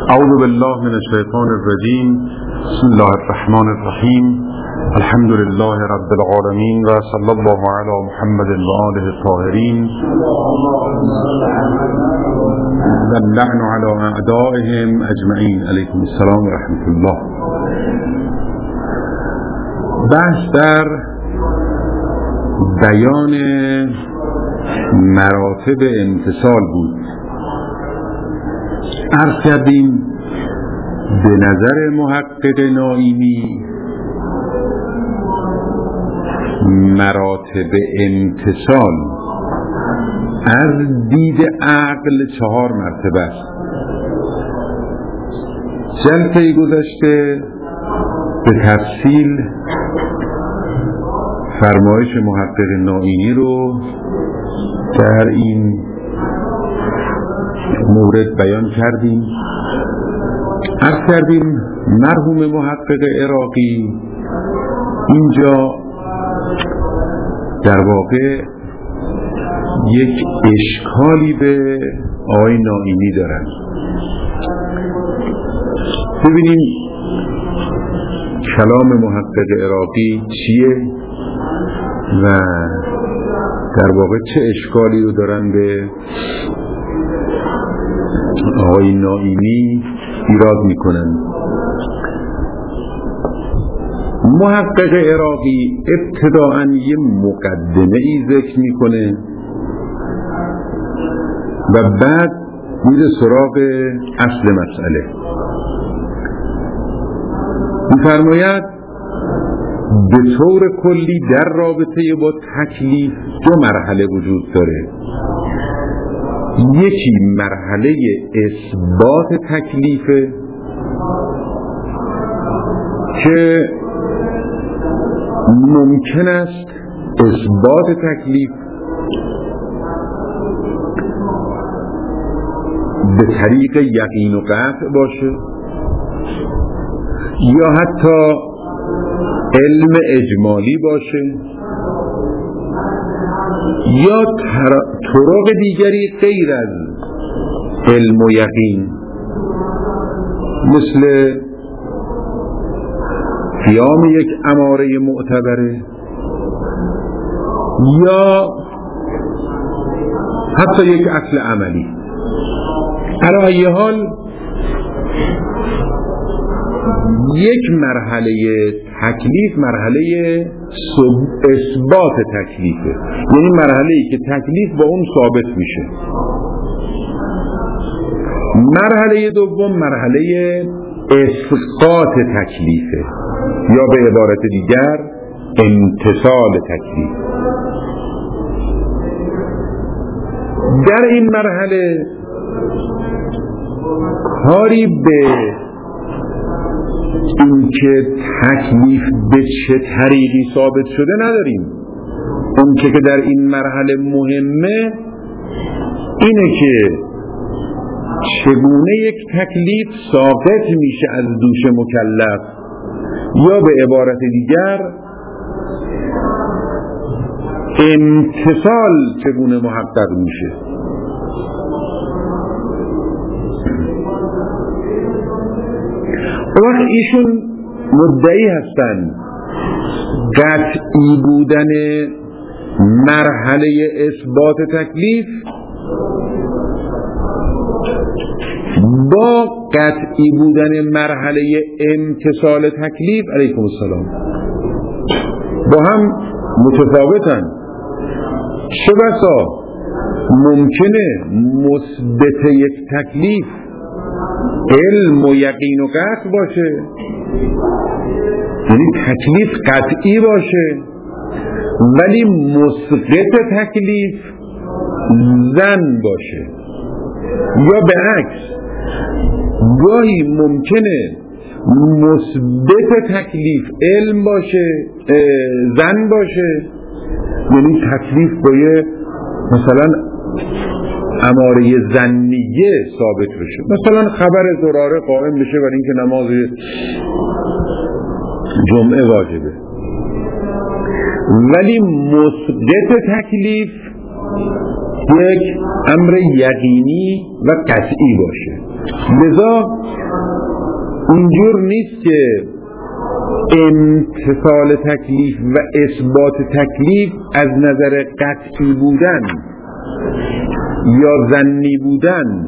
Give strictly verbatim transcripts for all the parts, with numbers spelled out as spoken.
اعوذ بالله من الشیطان الرجیم. بسم الله الرحمن الرحیم. الحمد لله رب العالمین و صلی الله علی محمد و آله الطاهرین و اللعن علی اعدائهم اجمعین. علیکم السلام و رحمت الله. بحث در بیان مراتب امتصال بود. عرض کردیم به نظر محقق نائینی مراتب امتصال از دید عقل چهار مرتبه است. جلسه گذشته به تفصیل فرمایش محقق نائینی رو در این مورد بیان کردیم. عرض کردیم مرحوم محقق عراقی اینجا در واقع یک اشکالی به آقای نائینی دارن. ببینیم کلام محقق عراقی چیه و در واقع چه اشکالی رو دارن به آقای نائینی ایراد میکنن. محقق عراقی ابتداءً یه مقدمه ای ذکر میکنه و بعد میره سراغ اصل مسئله. میفرماید به طور کلی در رابطه با تکلیف دو مرحله وجود داره. یکی مرحله اثبات تکلیفه که ممکن است اثبات تکلیف به طریق یقین و قطع باشه یا حتی علم اجمالی باشه یا طرق دیگری غیر از علم و یقین، مثل قیام یک اماره معتبره یا حتی یک اصل عملی. علی ای حال یک مرحله تکلیف مرحله اثبات تکلیفه، یعنی مرحله‌ای که تکلیف با اون ثابت میشه. مرحله دوم مرحله اسقاط تکلیفه یا به عبارت دیگر امتصال تکلیف. در این مرحله کاری به این که تکلیف به چه طریقی ثابت شده نداریم. اون که در این مرحله مهمه اینه که چگونه یک تکلیف ساقط میشه از دوش مکلف، یا به عبارت دیگر امتصال چگونه محقق میشه. وقت ایشون مدعی هستن قطعی بودن مرحله اثبات تکلیف با قطعی بودن مرحله امتصال تکلیف علیکم السلام با هم متفاوتن. چه بسا ممکنه مثبت یک تکلیف علم و یقین و قطع باشه، یعنی تکلیف قطعی باشه، ولی مسقط تکلیف ظن باشه. یا به عکس گاهی ممکنه مثبت تکلیف علم باشه ظن باشه، یعنی تکلیف با یه مثلا اماره ظنیه ثابت بشه، مثلا خبر ضراره قائم بشه برای اینکه نماز جمعه واجبه، ولی مسقط تکلیف یک امر یقینی و قطعی باشه. لذا اینجور نیست که امتثال تکلیف و اثبات تکلیف از نظر قطعی بودن یا ظنی بودن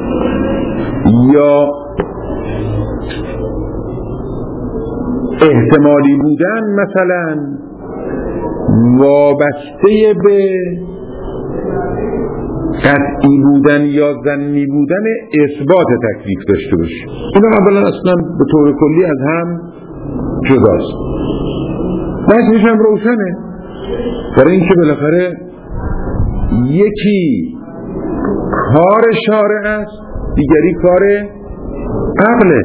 یا احتمالی بودن مثلا وابسته به قطعی بودن یا ظنی بودن اثبات تکلیف داشته باشه. اینا اولا اصلا به طور کلی از هم جداست. بحثش هم روشنه، برای اینکه بالاخره یکی کار شارع است، دیگری کار عقله.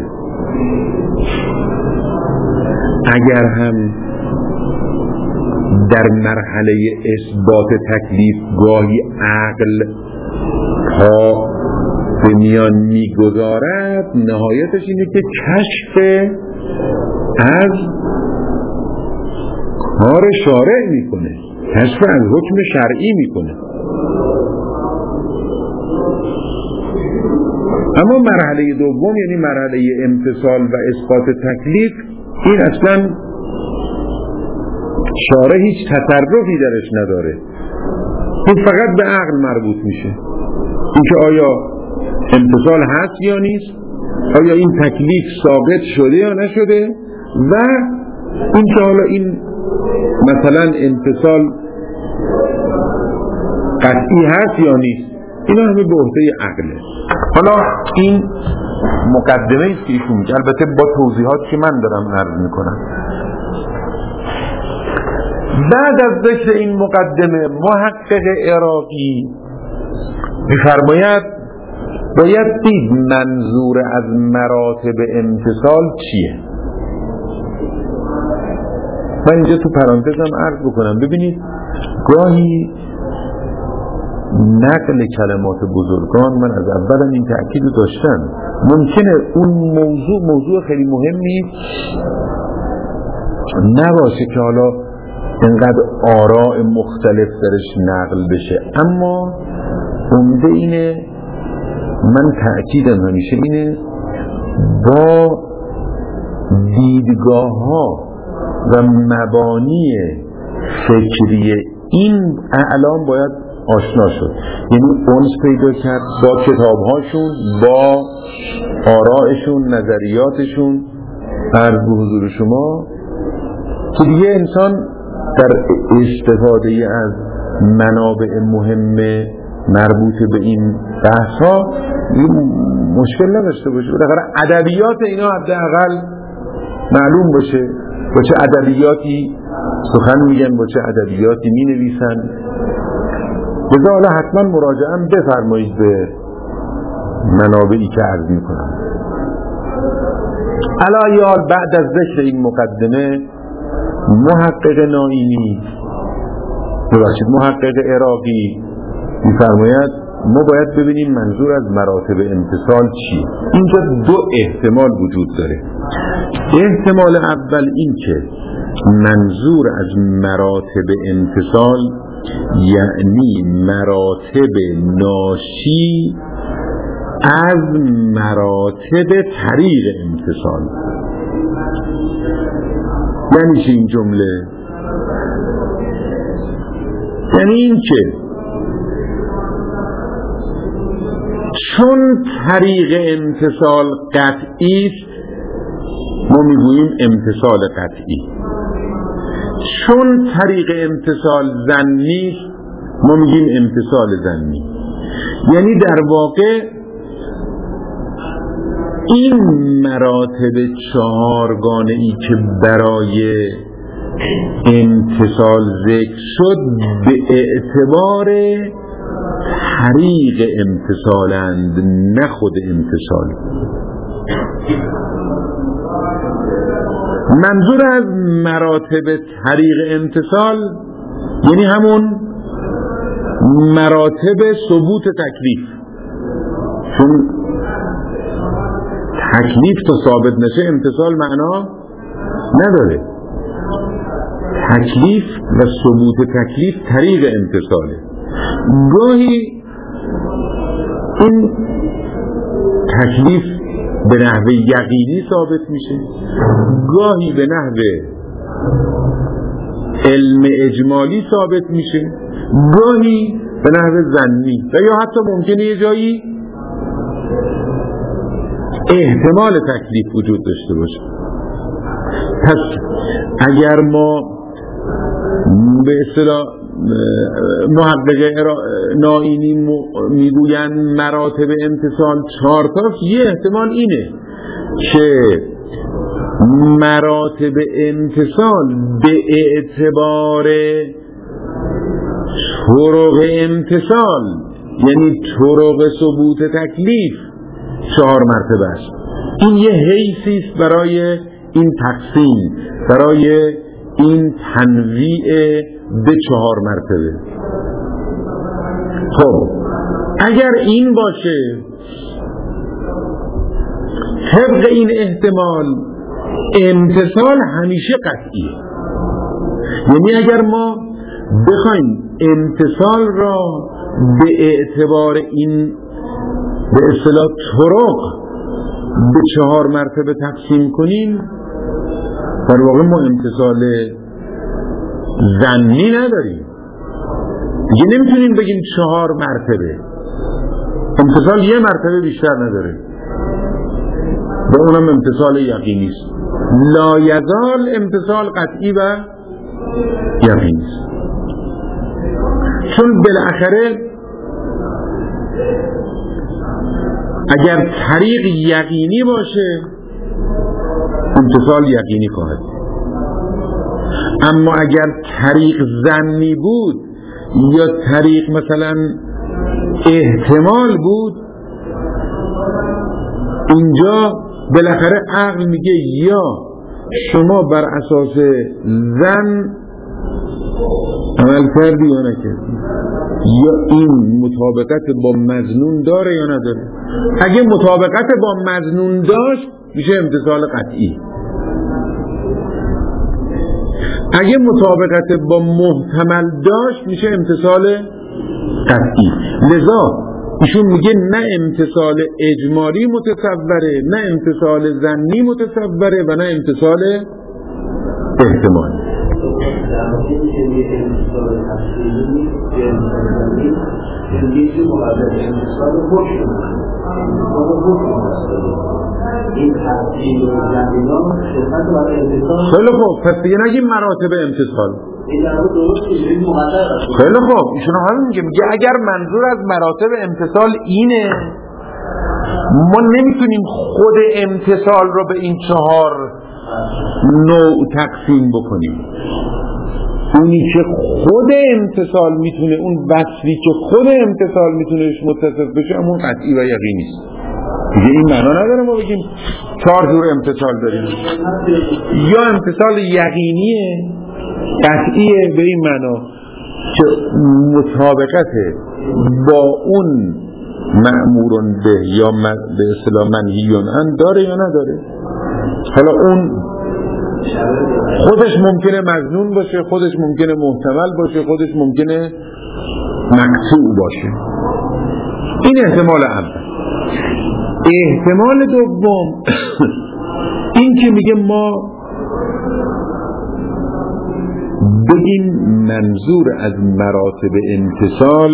اگر هم در مرحله اثبات تکلیف گاهی عقل پا به میان میگذارد، نهایتش اینه که کشف از کار شارع میکنه، کشف از حکم شرعی میکنه. اما مرحله دوم یعنی مرحله امتثال و اثبات تکلیف، این اصلا شارع هیچ تصرفی درش نداره، این فقط به عقل مربوط میشه. اینکه آیا امتثال هست یا نیست، آیا این تکلیف ثابت شده یا نشده، و اینکه حالا این مثلا امتثال قطعی هست یا نیست، اینا همه به عهده عقله. حالا این مقدمه است که ایشون میگه، البته با توضیحات که من دارم عرض میکنم. بعد از ذکر این مقدمه محقق عراقی میفرماید باید دید منظور از مراتب امتثال چیه. من اینجا تو پرانتزم عرض بکنم، ببینید گاهی نقل کلمات بزرگان، من از اولم این تأکید رو داشتم، ممکنه اون موضوع موضوع خیلی مهمی نباشه که حالا اینقدر آراء مختلف درش نقل بشه، اما عمده اینه، من تأکیدم همیشه اینه، با دیدگاه ها و مبانی فکری این اعلام باید آشنا شد، یعنی اونس پیدا کرد با کتابهاشون، با آرائشون، نظریاتشون، عرض به حضور شما، که دیگه انسان در استفاده از منابع مهم مربوط به این بحث ها مشکل نداشته باشه. بالاخره ادبیات اینا حداقل معلوم باشه، با چه ادبیاتی سخن میگن، با چه ادبیاتی می نویسن. لذا حالا حتما مراجعه بفرمایید به منابعی که عرض میکنم. علایال بعد از ذکر این مقدمه، محقق نائینی ببخشید محقق عراقی میفرماید ما باید ببینیم منظور از مراتب امتثال چیه. اینجا دو احتمال وجود داره. احتمال اول این که منظور از مراتب امتثال یعنی مراتب ناشی از مراتب طریق امتثال. یعنی چه این جمله؟ یعنی این که چون طریق امتثال قطعی است ما میگوییم امتثال قطعی، چون طریق امتثال ظنی است ما میگیم امتثال ظنی. یعنی در واقع این مراتب چهارگانه ای که برای امتثال ذکر شد به اعتبار طریق امتثالند، نه خود امتثال. منظور از مراتب طریق امتثال یعنی همون مراتب ثبوت تکلیف، چون تکلیف تا ثابت نشه امتثال معنا نداره. تکلیف و ثبوت تکلیف طریق امتثاله. گاهی این تکلیف به نحو یقینی ثابت میشه، گاهی به نحو علم اجمالی ثابت میشه، گاهی به نحو ظنی و یا حتی ممکنه یه جایی احتمال تکلیف وجود داشته باشه. پس اگر ما به اصطلاح محقق نائینی میگویند مراتب امتصال چهار تاست، یه احتمال اینه که مراتب امتصال به اعتبار طرق امتصال یعنی طرق ثبوت تکلیف چهار مرتبه است. این یه حیثی است برای این تقسیم، برای این تنویع به چهار مرتبه. خب اگر این باشه، طبق این احتمال امتصال همیشه قطعیه. یعنی اگر ما بخوایم امتصال را به اعتبار این به اصطلاح طرق به چهار مرتبه تقسیم کنیم، در واقع ما امتصال ظنی نداریم دیگه. نمیتونیم بگیم چهار مرتبه، امتصال یه مرتبه بیشتر نداره، به اونم امتصال یقینی است. لا یزال امتصال قطعی و یقینی است، چون بالاخره اگر طریق یقینی باشه امتصال یقینی خواهد، اما اگر طریق ظنی بود یا طریق مثلا احتمال بود، اینجا بالاخره عقل میگه یا شما بر اساس ظن عمل کردی یا نکردی، یا این مطابقت با مظنون داره یا نداره. اگه مطابقت با مظنون داشت میشه امتصال قطعی، اگه مطابقت با محتمل داشت میشه امتصال قطعی. لذا ایشون میگه نه امتصال اجمالی متصوره، نه امتصال ظنی متصوره و نه امتصال احتمالی. خیلی خوب، پس دیگه نگیم مراتب امتصال. خیلی خوب، ایشون حالا میگه میگه اگر منظور از مراتب امتصال اینه، ما نمیتونیم خود امتصال رو به این چهار نوع تقسیم بکنیم. اونی که خود امتصال میتونه، اون وصفی که خود امتصال میتونه متصف بشه، همون قطعی و یقینی است. دیگه این معنا نداره ما بگیم چهار جور امتصال داریم. یا امتصال یقینیه قطعیه به این معنا که مطابقت با اون مأمورون به یا به اصطلاح منهیون ان داره یا نداره. حالا اون خودش ممکنه مظنون باشه، خودش ممکنه محتمل باشه، خودش ممکنه مقطوع باشه. این احتمال اول. احتمال دوم این که میگه ما بگیم منظور از مراتب امتصال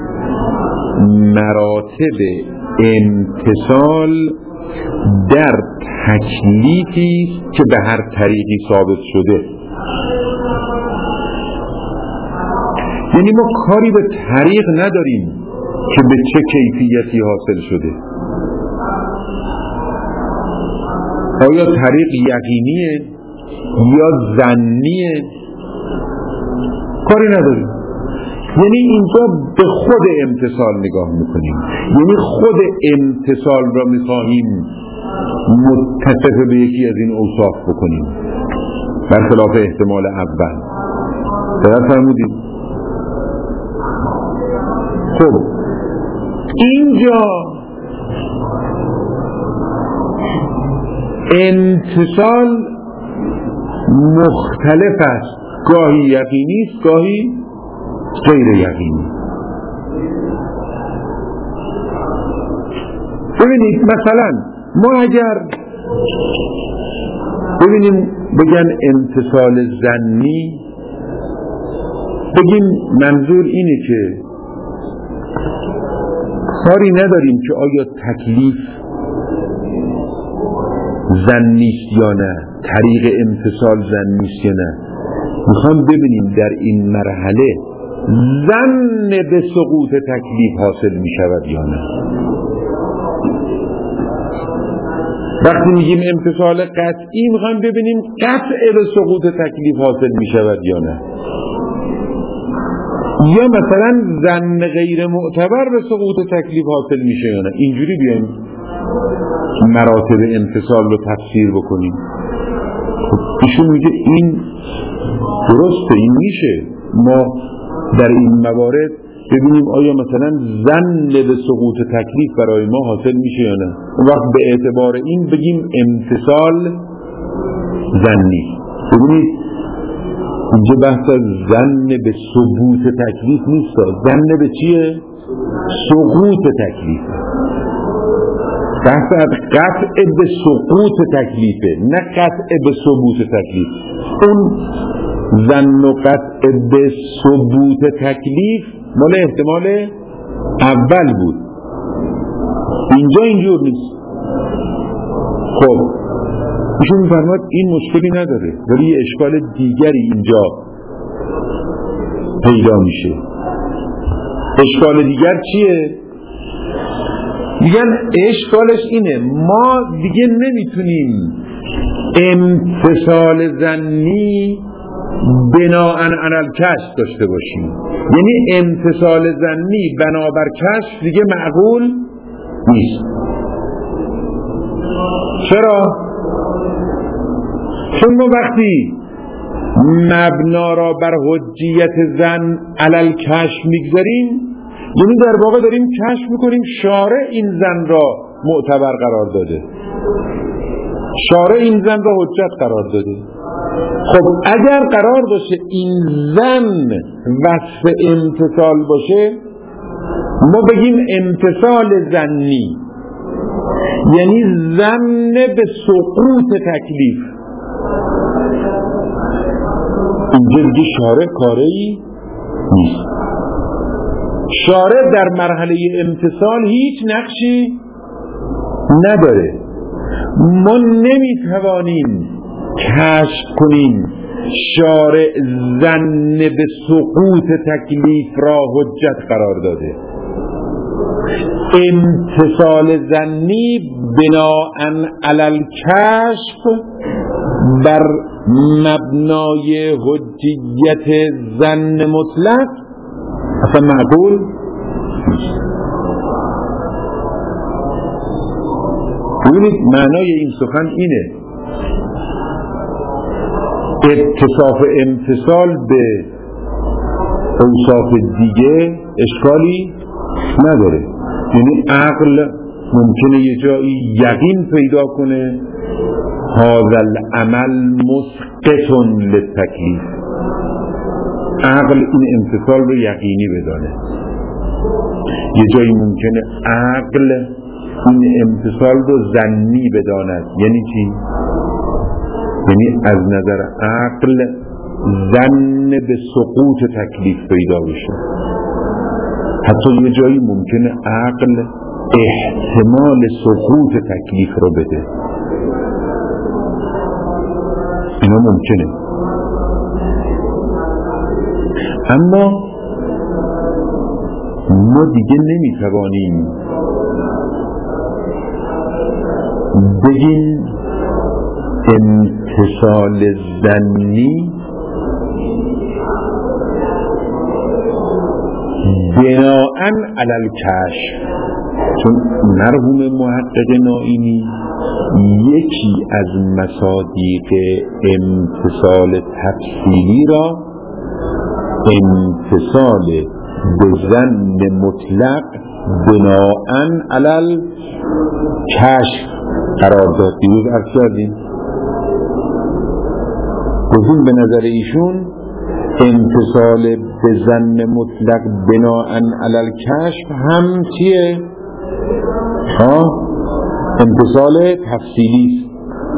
مراتب امتصال در تکلیفی که به هر طریقی ثابت شده. یعنی ما کاری به طریق نداریم که به چه کیفیتی حاصل شده، آیا طریق یقینیه یا ظنیه، کاری نداریم. یعنی اینجا به خود امتصال نگاه میکنیم، یعنی خود امتصال را میخواهیم متصف به یکی از این اوصاف بکنیم برخلاف احتمال اول. درست فرمودید؟ خب اینجا امتصال مختلف است، گاهی یقینی است، گاهی غیر یقینی. ببینید مثلا ما اگر ببینیم بگن امتثال ظنی، بگیم منظور اینه که کاری نداریم که آیا تکلیف ظنیست یا نه، طریق امتثال ظنیست یا نه. میخوام ببینیم در این مرحله ظن به سقوط تکلیف حاصل میشود یا نه. وقتی میگیم امتثال قطعی میخوام ببینیم قطع به سقوط تکلیف حاصل میشود یا نه، یا مثلا ظن غیر معتبر به سقوط تکلیف حاصل میشه یا نه. اینجوری بیایم مراتب امتثال رو تفسیر بکنیم. ایشون میگه این درسته، این میشه ما در این موارد ببینیم آیا مثلا ظن به سقوط تکلیف برای ما حاصل میشه یا نه. وقت به اعتبار این بگیم امتثال ظنی. ببینید اینجا بحث از ظن به ثبوت تکلیف نیست، ظن به چیه؟ سقوط تکلیف. بحث از قطع به سقوط تکلیفه، نه قطع به ثبوت تکلیف. اون ظن و قطع به ثبوت تکلیف مال احتمال اول بود، اینجا اینجور نیست. خب ایشون میفرماد این مشکلی نداره، ولی یه اشکال دیگری اینجا پیدا میشه. اشکال دیگر چیه؟ میگن اشکالش اینه ما دیگه نمیتونیم امتثال ظنی بناءً علی الکشف داشته باشیم. یعنی امتثال ظنی بنابر کشف دیگه معقول نیست. چرا؟ چون ما وقتی مبنا را بر حجیت ظن علی الکشف میگذاریم، یعنی در واقع داریم کشف میکنیم شارع این ظن را معتبر قرار داده، شارع این ظن را حجت قرار داده. خب اگر قرار باشه این ظن وصف امتثال باشه، ما بگیم امتثال ظنی یعنی ظن به سقوط تکلیف. اینجا دیگه شارع کاری نیست. شارع در مرحله امتثال هیچ نقشی نداره. ما نمیتوانیم کشف کنیم شارع ظن به سقوط تکلیف را حجت قرار داده. امتثال ظنی بناءً علی الکشف بر مبنای حجیت ظن مطلق اصلا معقول نیست. ببینید معنای این سخن اینه، اتصاف امتثال به اوصاف دیگه اشکالی نداره. یعنی عقل ممکنه یه جایی یقین پیدا کنه هذا العمل مسقط للتکلیف، عقل این امتثال رو یقینی بدانه. یه جایی ممکنه عقل این امتثال رو ظنی بداند. یعنی چی؟ یعنی از نظر عقل ظن به سقوط تکلیف پیدا بشه. حتی یه جایی ممکنه عقل احتمال سقوط تکلیف رو بده. اینا ممکنه. اما ما دیگه نمیتوانیم بگیم امتثال ظنی بناءً علی الکشف، چون مرحوم محقق نائینی یکی از مصادیق امتثال تفصیلی را امتثال به ظن مطلق بناءً علی الکشف قرار داد. دیروز عرض کردیم گفتیم به نظر ایشون امتثال به ظن مطلق بناءً علی الکشف هم چیه؟ ها؟ امتثال تفصیلی است.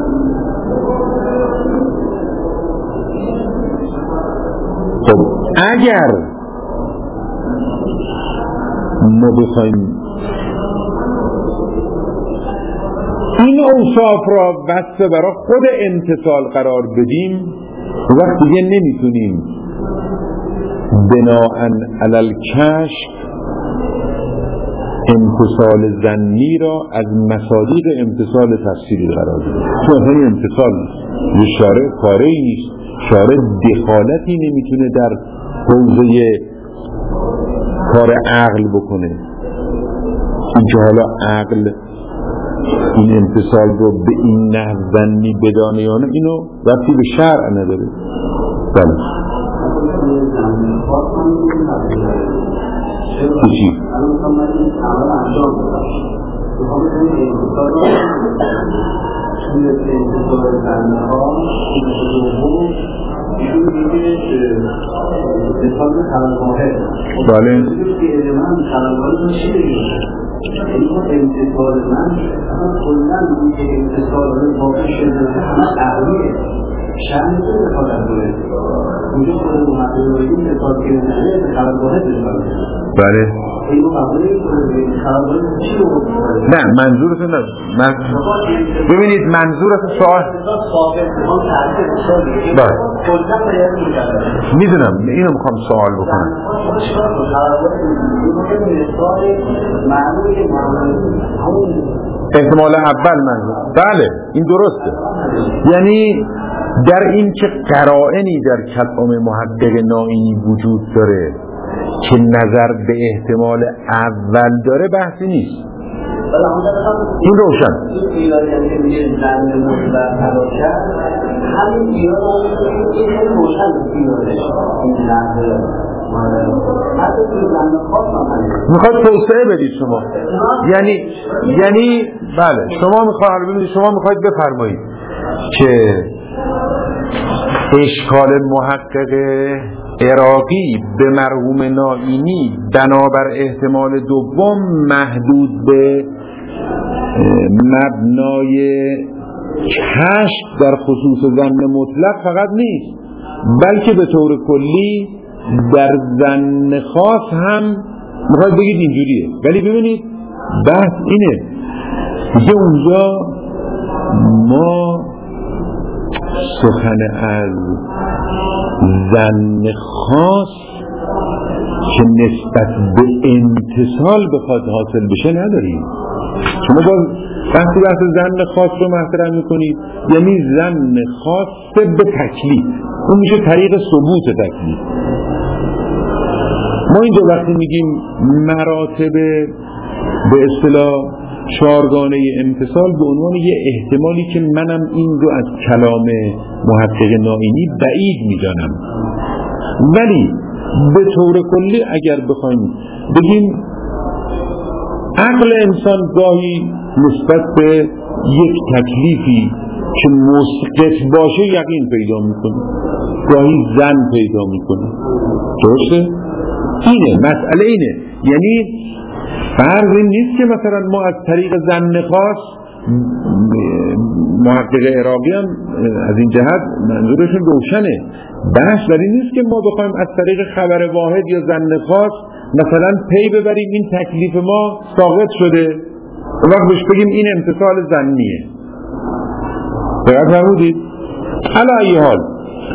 خب اگر ما بخوایم این اوصاف را وصف برای خود امتثال قرار بدیم، وقت دیگه نمیتونیم بناءً علی الکشف امتثال ظنی را از مصادیق امتثال تفسیری قرار بدیم. چون این امتثال نیست، شارع کاری نیست، شارع دخالتی نمیتونه در حوزه کار عقل بکنه. این که حالا عقل این امتثال رو به این نحو ظنی بدانه یا نه، اینو ربطی به شرع نداره. بله چی؟ بله امتثال من کلن اون که امتثال رو واقع شده همه عقلیه شأن تو بخواهد باید اونجا خود محقق رو این امتثال که نمیده به خبر باید بشارد. بله اینو قبوله خبر باید چی رو بکنه؟ نه منظورتون نه من... ببینید منظورتون سوال بله میدونم اینو میخوام سوال بکنم. احتمال اول منظور بله این درسته، یعنی در این که قرائنی در کلام محقق نائینی وجود داره که نظر به احتمال اول داره بحثی نیست، این روشن. همین ایران این خیلی روشن ایرانش این لحظه حتی توی زمین خاص هم میخواد توسعه بدید شما، یعنی یعنی بله شما میخواید ببینید شما میخواید بفرمایید که اشکال محقق عراقی به مرحوم نائینی بنابر احتمال دوم محدود به مبنای کشف در خصوص ظن مطلق فقط نیست، بلکه به طور کلی در ظن خاص هم میخواید بگید اینجوریه. ولی ببینید بحث اینه دیگه اونجا ما سخن از ظن خاص که نسبت به امتثال بخواد حاصل بشه نداریم. شما باز وقتی بحث ظن خاص رو مطرح میکنید یعنی ظن خاص به تکلیف، اون میشه طریق ثبوت تکلیف. ما اینجا وقتی میگیم مراتب به اصطلاح چهارگانه امتثال به عنوان یه احتمالی که منم این رو از کلام محقق نائینی بعید میدانم، ولی به طور کلی اگر بخوایم بگیم عقل انسان گاهی نسبت به یک تکلیفی که مسقط باشه یقین پیدا میکنه، گاهی ظن پیدا میکنه. درسته؟ اینه مسئله اینه، یعنی فرض این نیست که مثلا ما از طریق ظن خاص، محقق عراقی هم از این جهت منظورشون روشنه، بحث در این نیست که ما بخوایم از طریق خبر واحد یا ظن خاص مثلا پی ببریم این تکلیف ما ساقط شده و وقت بهش بگیم این امتثال ظنیه. دقیق فرمودید؟ علی ای حال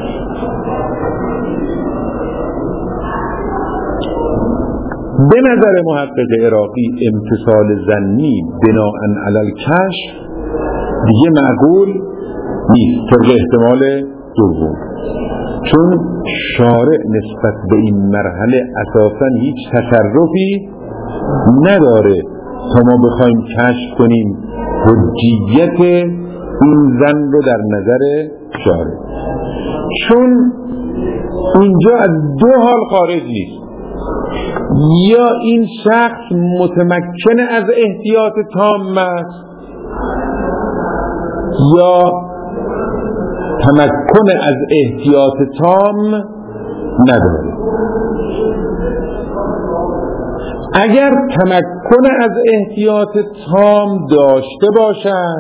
به نظر محقق عراقی امتثال ظنی بناءً علی الکشف دیگه معقول نیست طبق احتمال دوم، چون شارع نسبت به این مرحله اساساً هیچ تصرفی نداره تا ما بخوایم کشف کنیم حجیت این ظن رو در نظر شارع، چون اینجا از دو حال خارج نیست، یا این شخص متمکن از احتیاط تام است یا تمکن از احتیاط تام نداره. اگر تمکن تمکن از احتیاط تام داشته باشد،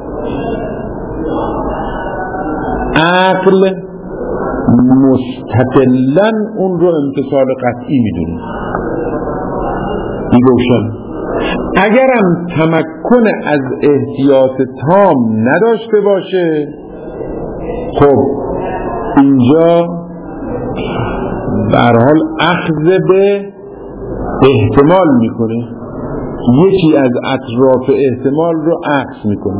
عقل مستقلاً اون رو امتثال قطعی میدونه. این روشن. اگرم تمکن از احتیاط تام نداشته باشه، خب اینجا به هر حال اخذ به احتمال میکنه، یکی از اطراف احتمال رو عکس میکنه.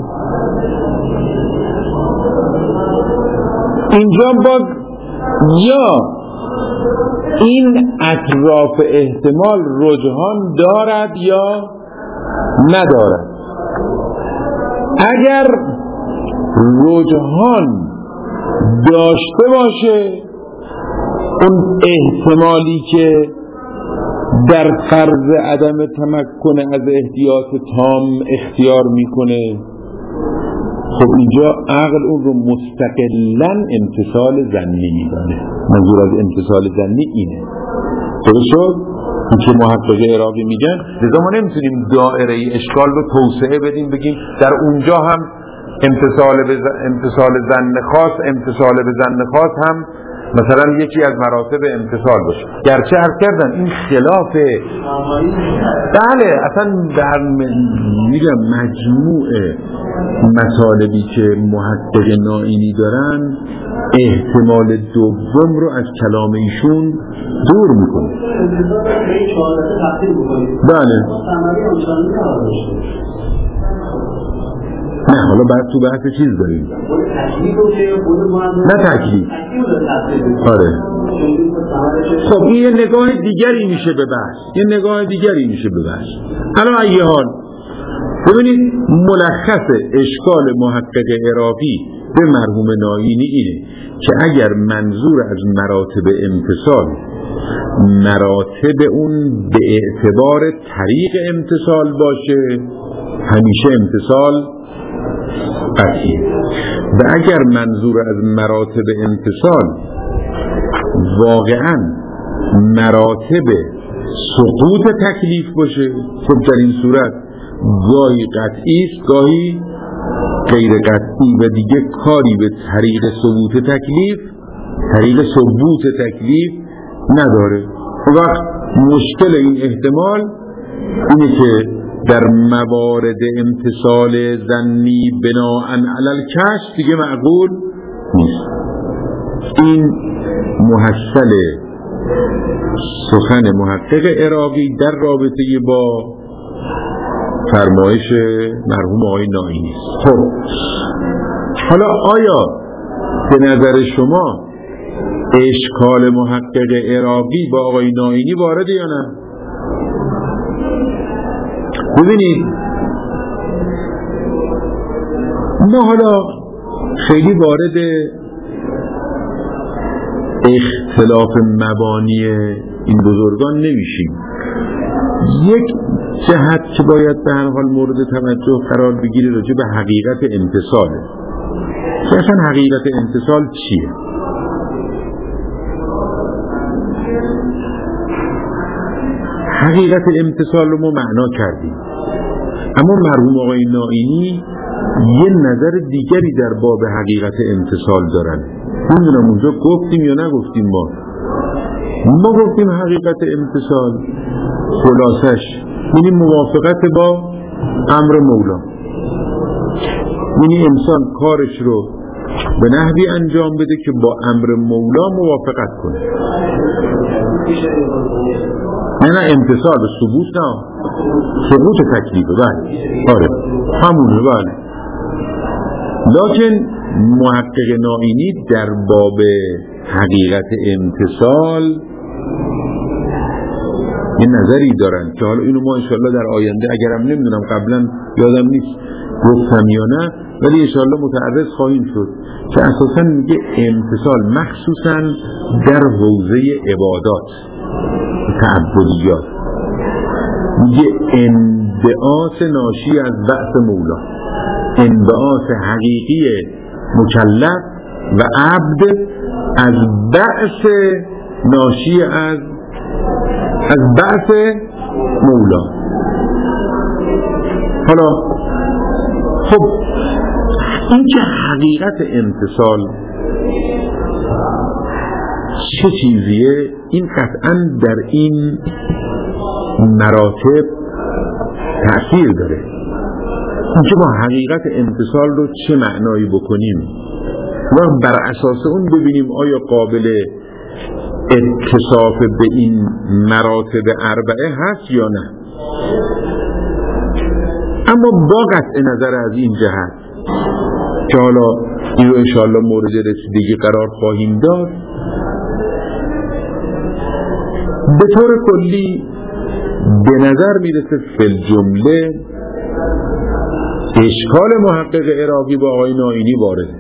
اینجا باز یا این اطراف احتمال رجحان دارد یا ندارد. اگر رجحان داشته باشه، اون احتمالی که در فرض عدم تمکن از احتیاط تام اختیار میکنه، خب اینجا عقل اون رو مستقلاً امتثال ظنی میدانه. منظور از امتثال ظنی اینه. درست شد؟ این که محقق عراقی میگن لذا ما نمیتونیم دائره اشکال رو توسعه بدیم بگیم در اونجا هم امتثال به امتثال ظن خاص امتثال به ظن خاص هم مثلا یکی از مراتب امتثال باشه. گرچه عرض کردم این خلافه، بله اصلا در میگم مجموع مطالبی که محقق نائینی دارن احتمال دوم رو از کلام ایشون دور میکنه. بله نه حالا بعد تو بحث چیز داریم، نه تکلیف. آره خب این یه نگاه دیگری میشه به بحث، یه نگاه دیگری میشه به بحث. الان ایه حال ببینید ملخص اشکال محقق عراقی به مرحوم نائینی اینه که اگر منظور از مراتب امتثال مراتب اون به اعتبار طریق امتثال باشه، همیشه امتثال قطعی. و اگر منظور از مراتب امتثال واقعا مراتب سقوط تکلیف باشه، خب در این صورت گاهی قطعی است گاهی غیر قطعی و دیگه کاری به طریق ثبوت تکلیف طریق ثبوت تکلیف نداره. وقت مشکل این احتمال اینه که در موارد امتثال ظنی بناءً علی الکشف دیگه معقول نیست. این محصل سخن محقق عراقی در رابطه با فرمایش مرحوم آقای نائینی است. خب حالا آیا به نظر شما اشکال محقق عراقی با آقای نائینی وارده یا نه؟ ببینید ما حالا خیلی وارد اختلاف مبانی این بزرگان نمیشیم. یک جهت که باید به هر حال مورد توجه قرار بگیره راجع به حقیقت امتثاله. اصلا حقیقت امتثال چیه؟ حقیقت امتثال رو ما معنا کردیم، اما مرحوم آقای نائینی یه نظر دیگری در باب حقیقت امتثال دارن. نمیدونم اونجا گفتیم یا نگفتیم. ما ما گفتیم حقیقت امتثال خلاصش یعنی موافقت با امر مولا، یعنی انسان کارش رو به نحوی انجام بده که با امر مولا موافقت کنه. نه نه امتثال به ثبوت نه، ثبوت تکلیفه. بله آره همونه. بله لکن محقق نائینی در باب حقیقت امتثال یه نظری دارن که حالا اینو ما انشاءالله در آینده اگرم نمیدونم قبلا یادم نیست گفتم یا نه، ولی انشاءالله متعرض خواهیم شد که اساسا میگه امتثال مخصوصا در حوزه عبادات تعبدیات میگه انبعاث ناشی از بعث مولا، انبعاث حقیقی مکلف و عبد از بعث ناشی از از بعث مولا. حالا خب این که حقیقت امتصال چه چیزیه، این قطعاً در این مراتب تأثیر داره. اینکه با حقیقت امتصال رو چه معنایی بکنیم و بر اساس اون ببینیم آیا قابل اتصاف به این مراتب اربعه هست یا نه. اما با قطع نظر از این جهت که حالا این رو انشاءالله مورد رسیدگی قرار خواهیم داد، به طور کلی به نظر میرسه فی الجمله اشکال محقق عراقی با آقای نائینی وارده.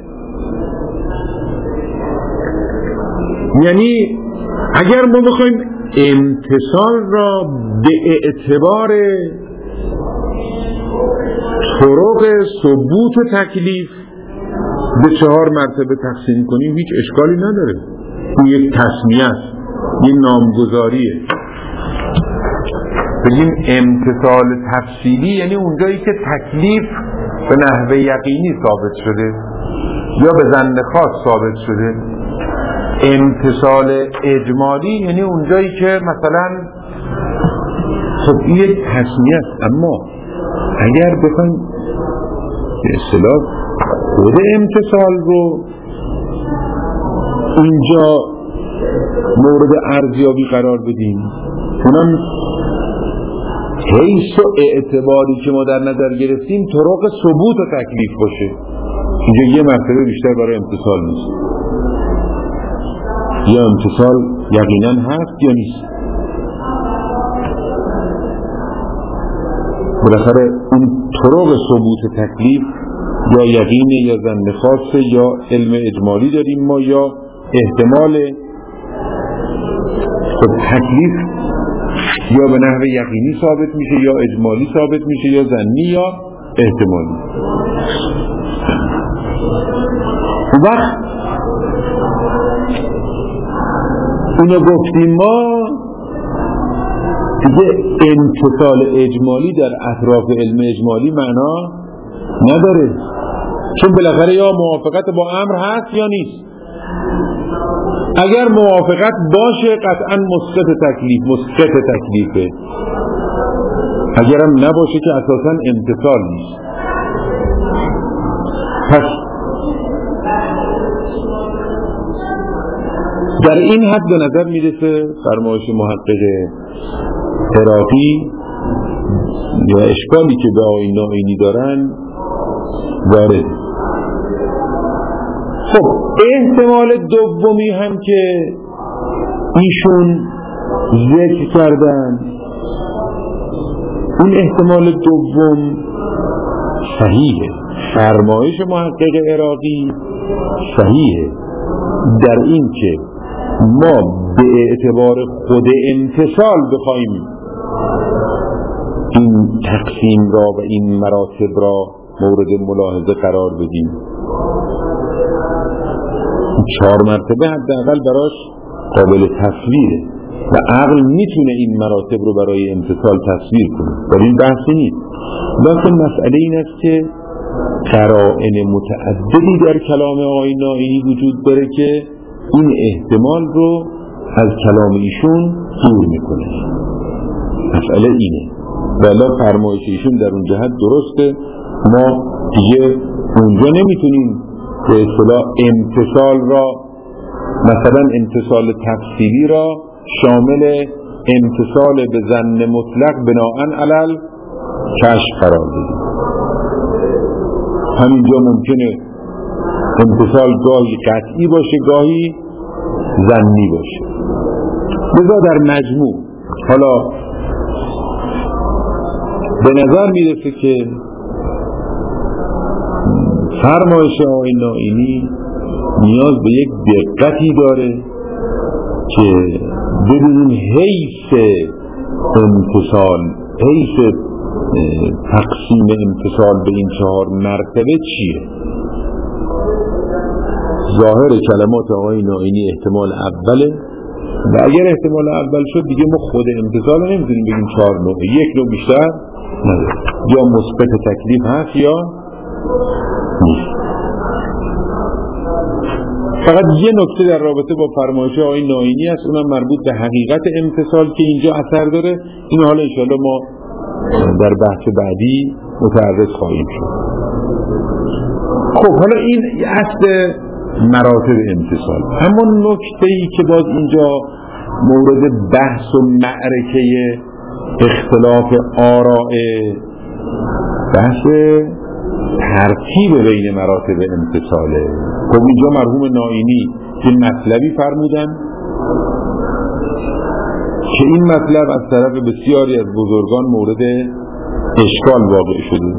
یعنی اگر ما بخوایم امتصال را به اعتبار طرق ثبوت تکلیف به چهار مرتبه تقسیم کنیم هیچ اشکالی نداره. این یک تسمیه است، یک نامگذاریه. بگیم امتصال تفصیلی یعنی اونجایی که تکلیف به نحوه یقینی ثابت شده یا به ظن خاص ثابت شده. امتصال اجمالی یعنی اونجایی که مثلا خب این یک تسمیه است، اما اگر بخوایم به اصطلاح خود امتصال رو اینجا مورد ارزیابی قرار بدیم، اونم حیث و اعتباری که ما در نظر گرفتیم طرق ثبوت و تکلیف باشه، اینجا یه مرتبه بیشتر برای امتصال نیست. یا امتصال یقینا هست یا نیست. بالاخره اون طرق ثبوت تکلیف یا یقین یا ظن خاص یا علم اجمالی داریم ما یا احتمال. خب تکلیف یا به نحو یقینی ثابت میشه یا اجمالی ثابت میشه یا ظنی یا احتمالی. وقت اینو گفتیم ما دیگه امتصال اجمالی در اطراف علم اجمالی معنا نداره، چون بالاخره یا موافقت با امر هست یا نیست. اگر موافقت باشه قطعا مسقط تکلیف مسقط تکلیفه، اگرم نباشه که اساسا امتصال نیست. پس در این حد به نظر میرسه فرمایش محقق عراقی یا اشکالی که به آقای نائینی دارن وارد. خب احتمال دومی هم که ایشون ذکر کردن، این احتمال دوم صحیحه. فرمایش محقق عراقی صحیحه در این که ما به اعتبار خود امتصال بخوایم این تقسیم را و این مراتب را مورد ملاحظه قرار بدیم. چهار مرتبه حداقل براش قابل تصویره و عقل میتونه این مراتب رو برای امتصال تصویر کنه، در این بحثی نیست. لیکن مسئله این است که قرائن متعددی در کلام آقای نائینی وجود داره که این احتمال رو از کلام ایشون دور میکنه. مسئله اینه ولی فرمایش ایشون در اون جهت درسته. ما دیگه اونجا نمیتونیم به اصطلاح امتصال را مثلا امتصال تفصیلی را شامل امتصال به ظن مطلق بناءً علل کشف قرار بدیم. همینجا ممکنه امتصال گاهی قطعی باشه گاهی ظنی باشه. لذا در مجموع حالا به نظر میرسه که فرمایش آقای نائینی نیاز به یک دقتی داره که ببینیم حیث امتصال حیث تقسیم امتصال به این چهار مرتبه چیه. ظاهر کلمات آقای نائینی احتمال اوله و اگر احتمال اول شد دیگه ما خود امتثال نمیتونیم بگیم چهار نوع، یک نوع بیشتر نداره، یا مثبت تکلیف هست یا نیست. فقط یه نکته در رابطه با فرمایش آقای نائینی است، اونم مربوط به حقیقت امتثال که اینجا اثر داره. این حالا انشاءالله ما در بحث بعدی متعرض خواهیم شد. خب حالا این اصل مراتب امتثال. اما نکته‌ای که باز اینجا مورد بحث و معرکه اختلاف آراء، بحث ترتیب بین مراتب امتثاله. خب اینجا مرحوم نائینی که مطلبی فرمودن که این مطلب از طرف بسیاری از بزرگان مورد اشکال واقع شده.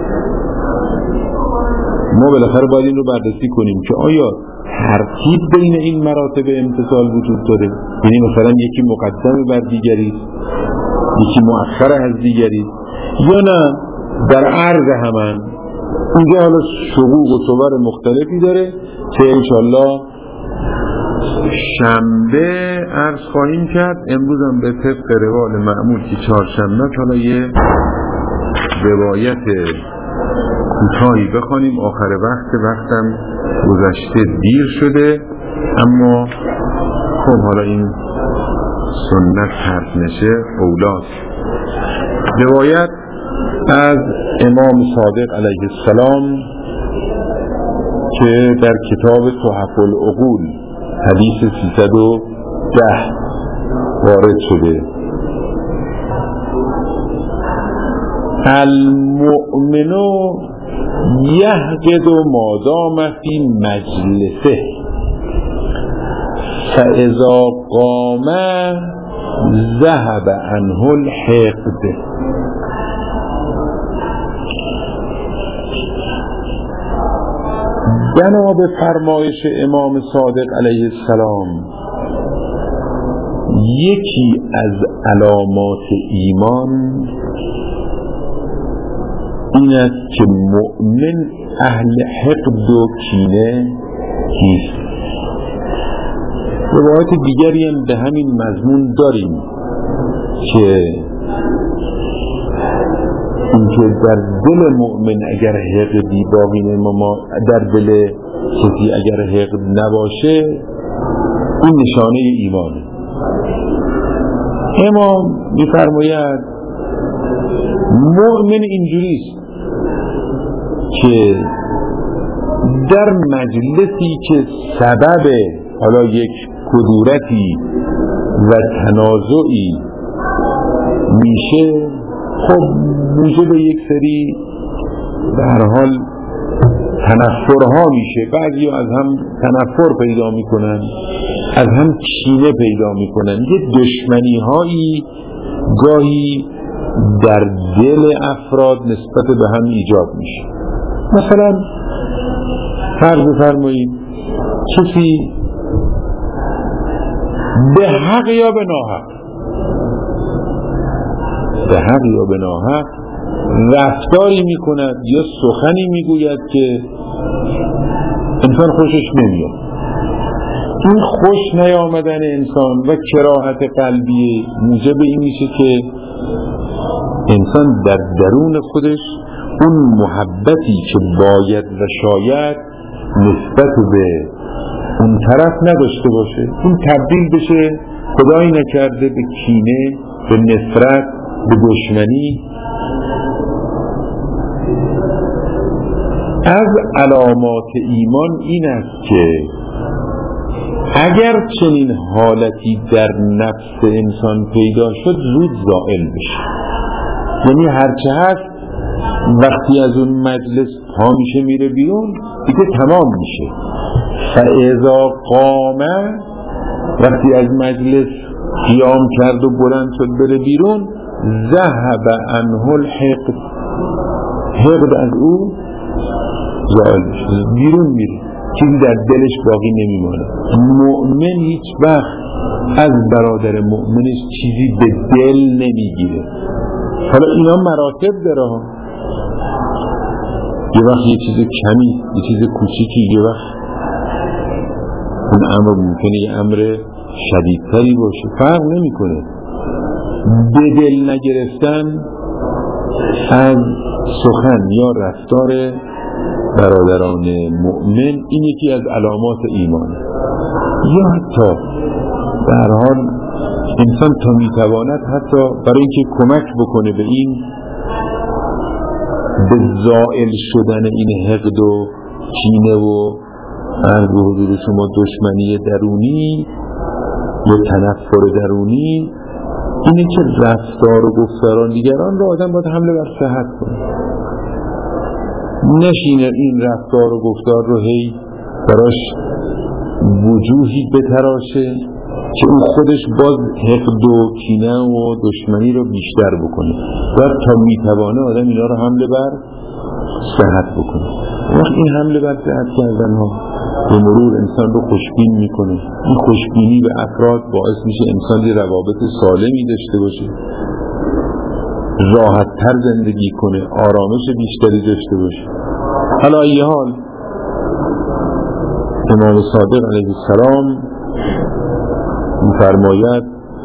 ما بالاخره باید این رو بررسی کنیم که آیا ترتیب بین این مراتب امتثال وجود داره؟ یعنی مثلا یکی مقدم بر دیگری، یکی مؤخر از دیگری، یا نه در عرض همان؟ اینجا حالا شقوق و صور مختلفی داره که انشالله شنبه عرض خواهیم کرد. امروز هم به طبق روال معمول که چهارشنبه حالا یه روایت کوتاهی بخوانیم. آخر وقت وقتم گذشته دیر شده، اما خب حالا این سنت حرف نشه اولاست. روایت از امام صادق علیه السلام که در کتاب تحف العقول حدیث سیصد و ده وارد شده. المؤمن یحقد ما دام فی مجلسه فاذا قام ذهب عنه الحقد. بنا به فرمایش امام صادق علیه السلام، یکی از علامات ایمان این است که مؤمن اهل حقد و کینه نیست. روایت دیگری هم به همین مضمون داریم که اینکه در دل مؤمن اگر حقدی باقی نماند، در دل کسی اگر حقد نباشه، این نشانه ایمانه. امام می‌فرماید مؤمن اینجوریست که در مجلسی که سبب حالا یک کدورتی و تنازعی میشه، خب موجب یک سری به هر حال تنفرها میشه. بعضی از هم تنفر پیدا میکنن، از هم کینه پیدا میکنن، یه دشمنی هایی گاهی در دل افراد نسبت به هم ایجاد میشه. مثلا فرض فرمایید کسی به حق یا به ناحق به حق یا به ناحق رفتاری میکند یا سخنی میگوید که انسان خوشش نمیاد. این خوش نیامدن انسان و کراهت قلبی موجب این میشه که انسان در درون خودش اون محبتی که باید و شاید نسبت به اون طرف نداشته باشه، اون تبدیل بشه خدایی نکرده به کینه، به نفرت، به دشمنی. از علامات ایمان این است که اگر چنین حالتی در نفس انسان پیدا شد زود زائل بشه. یعنی هرچه هست وقتی از اون مجلس پا میشه میره بیرون دیگه تمام میشه. فاذا قام، وقتی از مجلس قیام کرد و بلند شد بره بیرون، ذهب عنه الحقد، حقد از او زائل میشه، بیرون میره، چیزی در دلش باقی نمیمانه. مؤمن هیچ وقت از برادر مؤمنش چیزی به دل نمیگیره. حالا اینا مراتب داره، یه وقت یه چیز کمی، یه چیز کوچیکی، یه وقت اون امر ممکنه یه امر شدیدتری باشه، فرق نمیکنه. به دل نگرفتن از سخن یا رفتار برادران مؤمن این یکی از علامات ایمان. یا حتی در حال انسان تا میتواند حتی برای اینکه کمک بکنه به این به زائل شدن این حقد و کینه و عرض به حضور شما دشمنی درونی یا تنفر درونی، اینه که رفتار و گفتاران دیگران رو آدم باید حمله بر صحت کنه. نشینه این رفتار و گفتار رو هی براش وجوهی بتراشه که اون خودش باز حقد و کینه و دشمنی رو بیشتر بکنه و تا میتوانه آدم اینا رو حمله بر صحت بکنه. وقت این حمله بر صحت کردن ها به مرور انسان رو خوشبین میکنه. این خوشبینی به افراد باعث میشه انسان یه روابط سالمی داشته باشه، راحت تر زندگی کنه، آرامش بیشتری داشته باشه. حالا ای حال امام صادق علیه السلام می‌فرماید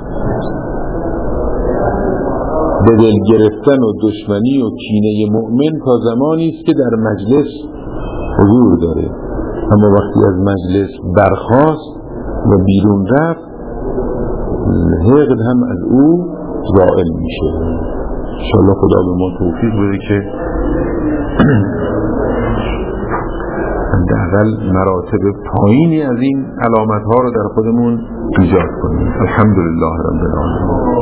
به دل گرفتن و دشمنی و کینه مؤمن تا زمانی است که در مجلس حضور داره، اما وقتی از مجلس برخاست و بیرون رفت حقد هم از او زائل میشه. انشاءالله خدا به ما توفیق بده که حداقل مراتب پایینی از این علامت ها رو در خودمون ایجاد کنیم. الحمدلله رب العالمین.